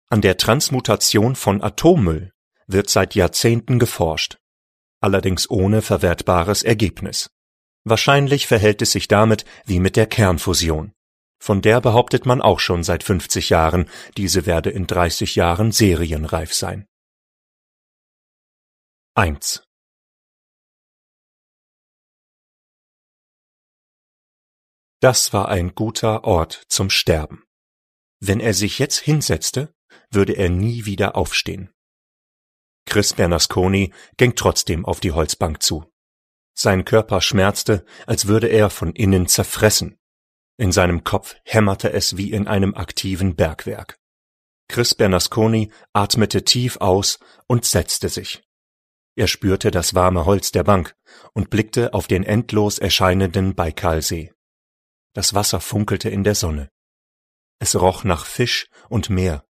An der Transmutation von Atommüll wird seit Jahrzehnten geforscht, allerdings ohne verwertbares Ergebnis. Wahrscheinlich verhält es sich damit wie mit der Kernfusion. Von der behauptet man auch schon seit 50 Jahren, diese werde in 30 Jahren serienreif sein. 1. Das war ein guter Ort zum Sterben. Wenn er sich jetzt hinsetzte, würde er nie wieder aufstehen. Chris Bernasconi ging trotzdem auf die Holzbank zu. Sein Körper schmerzte, als würde er von innen zerfressen. In seinem Kopf hämmerte es wie in einem aktiven Bergwerk. Chris Bernasconi atmete tief aus und setzte sich. Er spürte das warme Holz der Bank und blickte auf den endlos erscheinenden Baikalsee. Das Wasser funkelte in der Sonne. Es roch nach Fisch und Meer.